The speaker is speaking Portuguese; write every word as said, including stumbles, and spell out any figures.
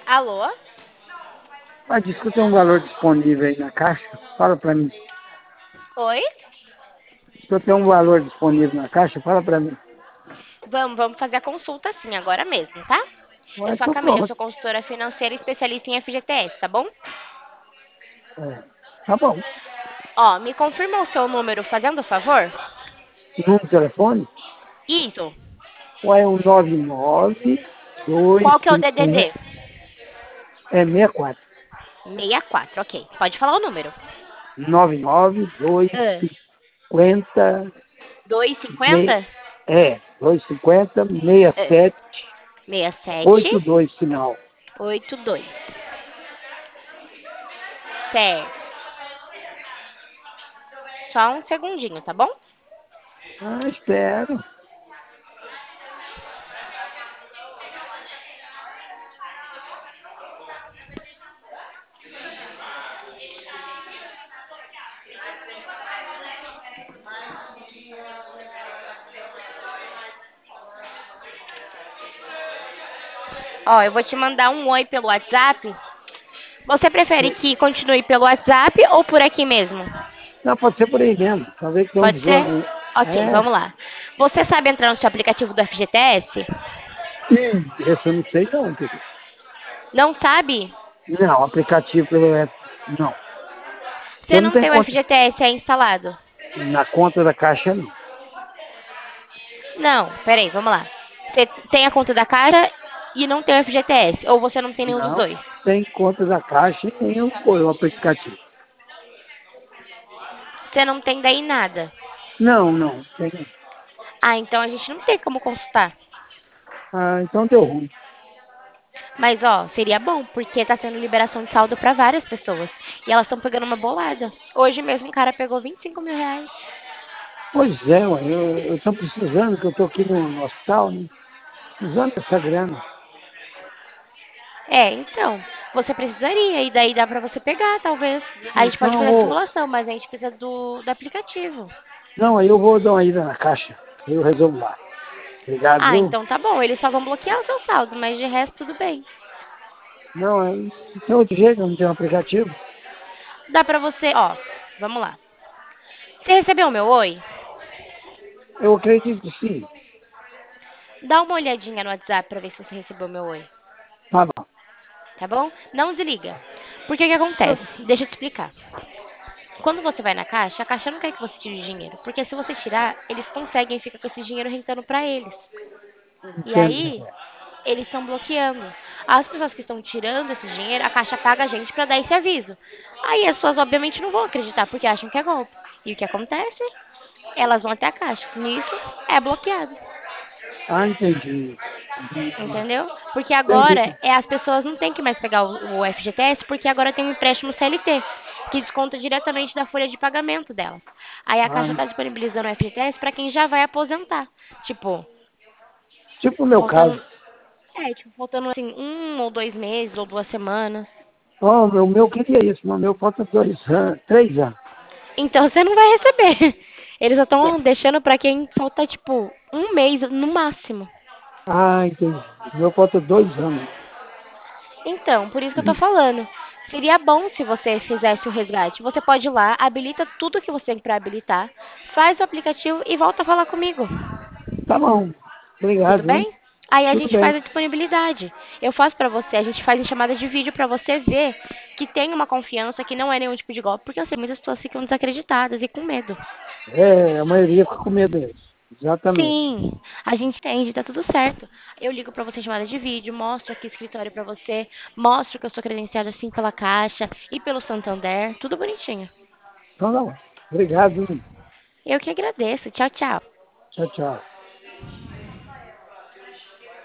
Alô? Mas diz que tem um valor disponível aí na caixa. Fala pra mim. Oi? Se eu tenho um valor disponível na caixa, fala pra mim. Vamos, vamos fazer a consulta sim, agora mesmo, tá? Eu Ué, sou a tô Camila, eu pronto. sou consultora financeira e especialista em F G T S, tá bom? É, tá bom. Ó, me confirma o seu número, fazendo favor? Número de telefone? Isso. Ué, é um nove nove dois Qual que é o cinco D D D? é sessenta e quatro. sessenta e quatro, ok. Pode falar o número. nove nove dois Ah, cinquenta me, duzentos e cinquenta? é, dois cinquenta sessenta e Ah, sete oitenta e sessenta e sete dois final. oitenta e dois. Certo. Só um segundinho, tá bom? Ah, espero. Ó, eu vou te mandar um oi pelo WhatsApp. Você prefere que continue pelo WhatsApp ou por aqui mesmo? Não, pode ser por aí mesmo. Talvez tenha um Pode ser? desvio. Ok, É, vamos lá. Você sabe entrar no seu aplicativo do F G T S? ih, esse eu não sei não, querido. Não sabe? Não, aplicativo pelo é, não. Você Você não não tem tem o conta F G T S aí instalado? na conta da caixa, não. Não, peraí, vamos lá. Você tem a conta da Caixa e não tem o F G T S? Ou você não tem nenhum dos Não, dois? tem conta da caixa e nem o, o aplicativo. Você não tem daí nada. Não, não, tem não. Ah, então a gente não tem como consultar. Ah, então deu ruim. Mas, ó, seria bom, porque tá tendo liberação de saldo pra várias pessoas. E elas estão pegando uma bolada. Hoje mesmo um cara pegou vinte e cinco mil reais. Pois é, ué, eu estou precisando, que eu estou aqui no, no hospital, né? Precisando dessa grana. É, então, você precisaria, e daí dá pra você pegar, talvez. A gente pode Então, eu fazer a vou, simulação, mas a gente precisa do, do aplicativo. não, aí eu vou dar uma ida na caixa. Eu resolvo lá. Obrigado, Ah, viu? então tá bom, eles só vão bloquear o seu saldo, mas de resto tudo bem. Não, é, não tem outro jeito, eu não tenho aplicativo. Dá pra você, ó, vamos lá. Você recebeu o meu oi? Eu acredito que sim. Dá uma olhadinha no WhatsApp pra ver se você recebeu o meu oi, Tá bom. tá bom? Não desliga. Porque que acontece? Deixa eu te explicar. Quando você vai na caixa, a caixa não quer que você tire o dinheiro, porque se você tirar, eles conseguem ficar com esse dinheiro rentando pra eles. E Entendi. aí, eles estão bloqueando. As pessoas que estão tirando esse dinheiro, a Caixa paga a gente para dar esse aviso. Aí as pessoas, obviamente, não vão acreditar, porque acham que é golpe. E o que acontece? Elas vão até a Caixa. Nisso, é bloqueado. Ah, entendi. Entendi. Entendeu? Porque Entendi. agora é, as pessoas não têm que mais pegar o, o F G T S, porque agora tem um empréstimo C L T, que desconta diretamente da folha de pagamento delas. Aí a Caixa Ah, está disponibilizando o F G T S para quem já vai aposentar. Tipo, tipo o meu caso. faltando. É, tipo, faltando assim, um ou dois meses, ou duas semanas. Ó, o meu, meu queria isso, mas o meu falta dois anos, três anos. Então você não vai receber. Eles só estão deixando pra quem falta, tipo, um mês no máximo. Ah, entendi. O meu falta dois anos. Então, por isso que eu tô falando. Seria bom se você fizesse o resgate. Você pode ir lá, habilita tudo que você tem pra habilitar, faz o aplicativo e volta a falar comigo. Tá bom. Tudo Obrigado, viu? bem? Aí a Tudo gente bem. faz a disponibilidade. Eu faço pra você, a gente faz em chamada de vídeo pra você ver que tem uma confiança, que não é nenhum tipo de golpe, porque eu sei, muitas pessoas ficam desacreditadas e com medo. É, a maioria fica com medo mesmo. Exatamente. Sim, a gente entende, tá tudo certo. Eu ligo pra você em chamada de vídeo, mostro aqui o escritório pra você, mostro que eu sou credenciada assim pela Caixa e pelo Santander, tudo bonitinho. Então, não. Obrigado, viu? Eu que agradeço. Tchau, tchau. Tchau, tchau.